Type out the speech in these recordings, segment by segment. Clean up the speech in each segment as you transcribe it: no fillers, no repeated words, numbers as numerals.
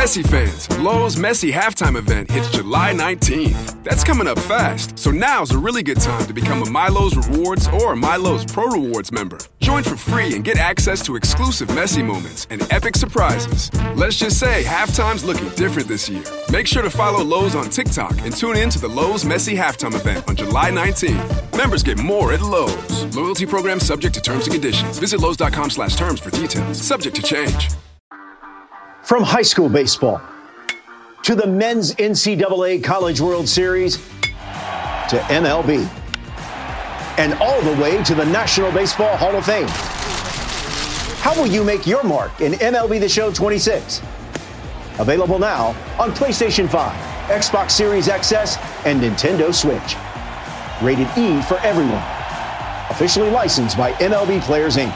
Messi fans, Lowe's Messi halftime event hits July 19th. That's coming up fast, so now's a really good time to become a MyLowe's Rewards or MyLowe's Pro Rewards member. Join for free and get access to exclusive Messi moments and epic surprises. Let's just say halftime's looking different this year. Make sure to follow Lowe's on TikTok and tune in to the Lowe's Messi halftime event on July 19th. Members get more at Lowe's. Loyalty program subject to terms and conditions. Visit Lowe's.com/terms for details. Subject to change. From high school baseball to the men's NCAA College World Series to MLB and all the way to the National Baseball Hall of Fame. How will you make your mark in MLB The Show 26? Available now on PlayStation 5, Xbox Series XS, and Nintendo Switch. Rated E for everyone. Officially licensed by MLB Players, Inc.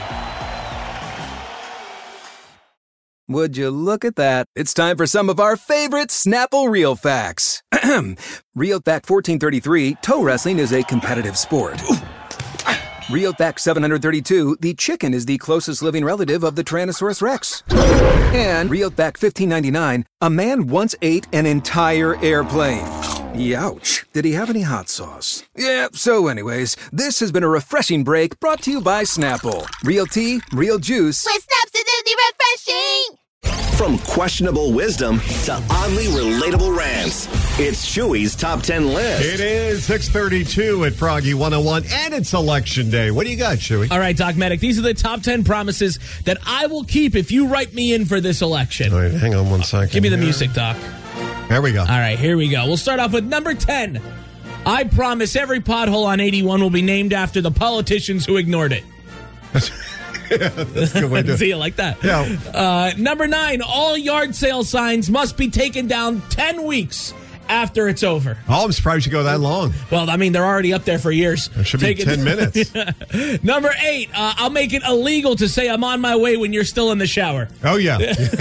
Would you look at that? It's time for some of our favorite Snapple Real Facts. Real Fact 1433, toe wrestling is a competitive sport. Real Fact 732, the chicken is the closest living relative of the Tyrannosaurus Rex. And Real Fact 1599, a man once ate an entire airplane. Youch. Did he have any hot sauce? Yeah, so anyways, this has been a refreshing break brought to you by Snapple. Real tea, real juice. With Snap's acidity refreshing! From questionable wisdom to oddly relatable rants, it's Chewy's Top 10 List. It is 6:32 at Froggy 101, and it's Election Day. What do you got, Chewy? All right, Doc Medic, these are the top 10 promises that I will keep if you write me in for this election. All right, hang on one second. Give me the music, Doc. There we go. All right, here we go. We'll start off with number 10. I promise every pothole on 81 will be named after the politicians who ignored it. Yeah, that's a good way to See, you like that? Yeah. Number 9, all yard sale signs must be taken down 10 weeks after it's over. Oh, I'm surprised you go that long. Well, I mean, they're already up there for years. It should be 10 minutes. Number 8, I'll make it illegal to say I'm on my way when you're still in the shower. Oh, yeah.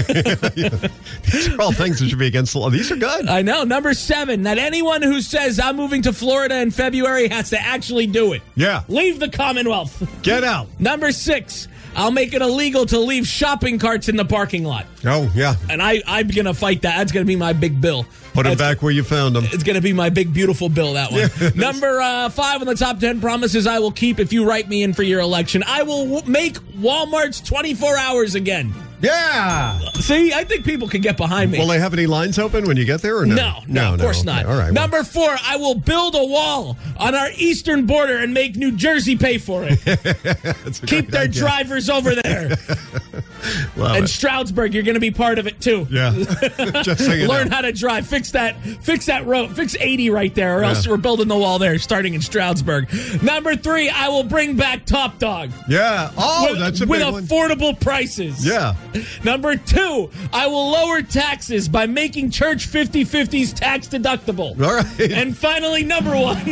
These are all things that should be against the law. These are good. I know. Number 7, that anyone who says I'm moving to Florida in February has to actually do it. Yeah. Leave the Commonwealth. Get out. Number 6, I'll make it illegal to leave shopping carts in the parking lot. Oh, yeah. And I'm going to fight that. That's going to be my big bill. Put them back where you found them. It's going to be my big, beautiful bill, that one. Yeah. Number 5 on the top 10 promises I will keep if you write me in for your election. I will make Walmart's 24 hours again. Yeah. See, I think people can get behind me. Will they have any lines open when you get there or no? No, of course Okay. not. All right. Number 4, I will build a wall on our eastern border and make New Jersey pay for it. Keep their drivers over there. And Stroudsburg, you're going to be part of it too. Yeah. Just so you Learn know. how to drive. Fix that road. Fix 80 right there, or else we're building the wall there, starting in Stroudsburg. Number 3, I will bring back Top Dog. Yeah. Oh, that's a big one. With affordable prices. Yeah. Number 2, I will lower taxes by making church 50/50s tax deductible. All right. And finally, number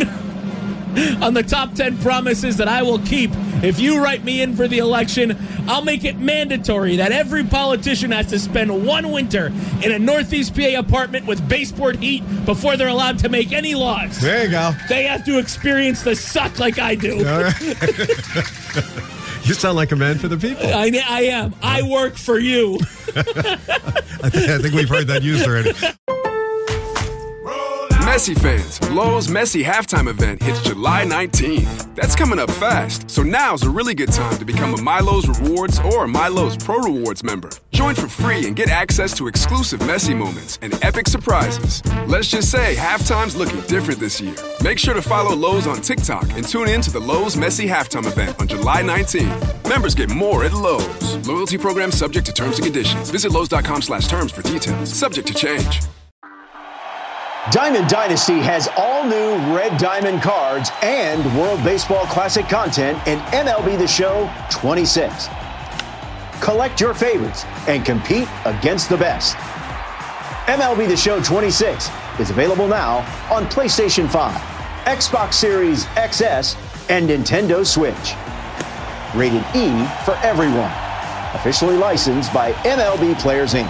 1, on the top 10 promises that I will keep if you write me in for the election, I'll make it mandatory that every politician has to spend one winter in a Northeast PA apartment with baseboard heat before they're allowed to make any laws. There you go. They have to experience the suck like I do. All right. You sound like a man for the people. I am. I work for you. I think we've heard that used already. Messi fans, Lowe's Messi halftime event hits July 19th. That's coming up fast, so now's a really good time to become a MyLowe's Rewards or MyLowe's Pro Rewards member. Join for free and get access to exclusive Messi moments and epic surprises. Let's just say halftime's looking different this year. Make sure to follow Lowe's on TikTok and tune in to the Lowe's Messi halftime event on July 19th. Members get more at Lowe's. Loyalty program subject to terms and conditions. Visit Lowe's.com/terms for details. Subject to change. Diamond Dynasty has all new Red Diamond cards and World Baseball Classic content in MLB The Show 26. Collect your favorites and compete against the best. MLB The Show 26 is available now on PlayStation 5, Xbox Series XS, and Nintendo Switch. Rated E for everyone. Officially licensed by MLB Players, Inc.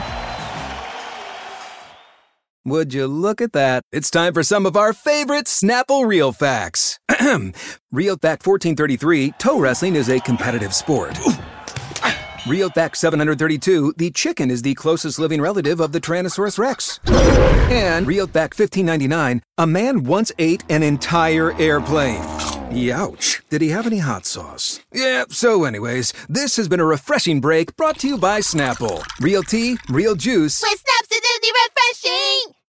Would you look at that? It's time for some of our favorite Snapple Real Facts. Real Fact 1433, toe wrestling is a competitive sport. RealFact 732, the chicken is the closest living relative of the Tyrannosaurus Rex. And RealFact 1599, a man once ate an entire airplane. Youch. Did he have any hot sauce? Yeah, so anyways, this has been a refreshing break brought to you by Snapple. Real tea, real juice. With Snap's acidity refreshing.